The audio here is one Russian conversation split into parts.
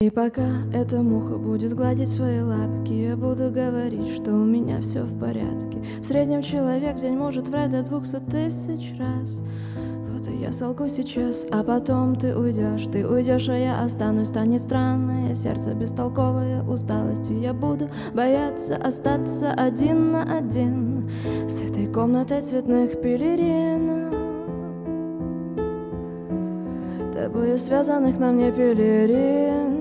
И пока эта муха будет гладить свои лапки, я буду говорить, что у меня все в порядке. В среднем человек в день может врать до 200 000 раз. Вот и я солгу сейчас, а потом ты уйдешь, а я останусь. Станет странное сердце, бестолковое усталостью. Я буду бояться остаться один на один с этой комнатой цветных пелерин, тобою связанных на мне пелерин.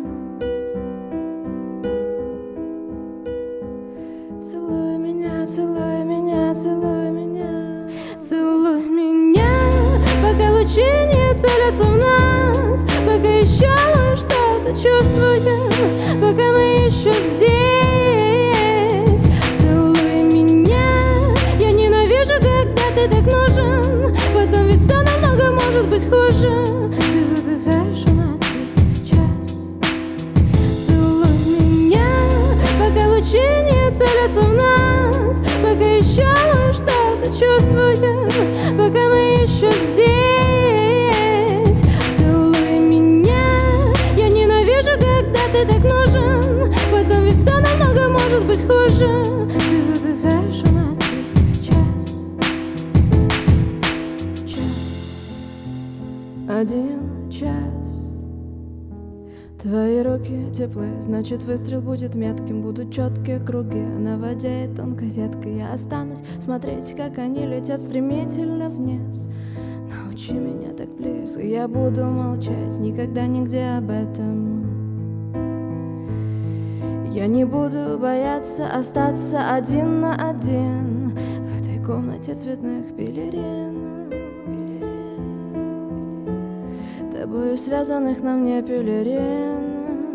Целуй меня, целуй меня, целуй меня, целуй меня, пока лучи не целятся в нас, пока еще мы что-то чувствуем, пока мы еще здесь. Целуй меня, я ненавижу, когда ты так нужен, потом ведь все намного может быть хуже. Ты выдыхаешь у нас сейчас. Целуй меня, пока лучи не целятся в нас, пока еще мы что-то чувствуем, пока мы еще здесь. Целуй меня, я ненавижу, когда ты так нужен, потом ведь все намного может быть хуже. Ты выдыхаешь у нас сейчас. Один час. Твои руки теплы, значит выстрел будет метким. Будут четкие круги на воде и тонкой веткой. Я останусь смотреть, как они летят стремительно вниз. Научи меня так близко, я буду молчать, никогда нигде об этом. Я не буду бояться остаться один на один в этой комнате цветных пелерин, тобою связанных на мне пелерин.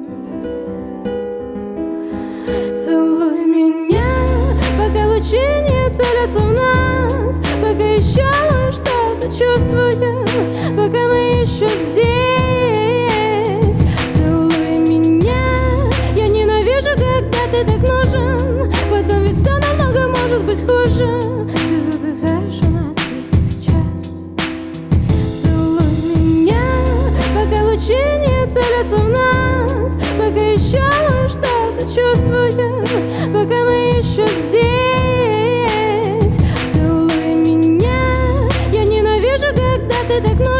Целуй меня, пока лучи не целятся в нас, пока еще мы что-то чувствуем, пока мы еще здесь. Целуй меня, я ненавижу, когда ты так нужен, потом ведь все намного может быть хуже. Ты выдыхаешь у нас сейчас. Целуй меня, пока лучи не целятся в нас, пока еще мы что-то чувствуем, пока мы еще здесь. Целуй меня, я ненавижу, когда ты так нужен.